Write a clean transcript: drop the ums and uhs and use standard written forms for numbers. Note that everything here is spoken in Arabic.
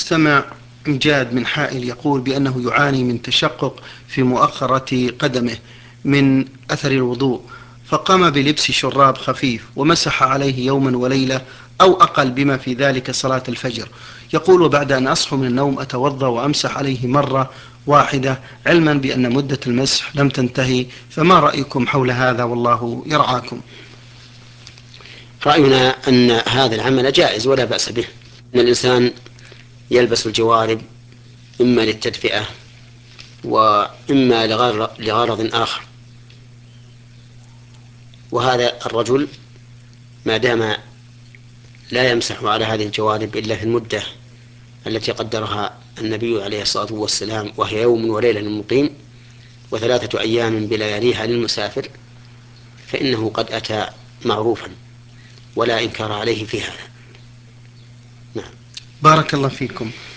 المستمع إمجاد من حائل يقول بأنه يعاني من تشقق في مؤخرة قدمه من أثر الوضوء، فقام بلبس شراب خفيف ومسح عليه يوما وليلة أو أقل بما في ذلك صلاة الفجر. يقول: وبعد أن أصحو من النوم أتوضأ وأمسح عليه مرة واحدة، علما بأن مدة المسح لم تنتهي، فما رأيكم حول هذا والله يرعاكم؟ رأينا أن هذا العمل جائز ولا بأس به، أن الإنسان يلبس الجوارب إما للتدفئة وإما لغرض آخر، وهذا الرجل ما دام لا يمسح على هذه الجوارب إلا في المدة التي قدرها النبي عليه الصلاة والسلام، وهي يوم وليلة للمقيم وثلاثة أيام بلياليها للمسافر، فإنه قد أتى معروفا ولا إنكار عليه في هذا. نعم. بارك الله فيكم.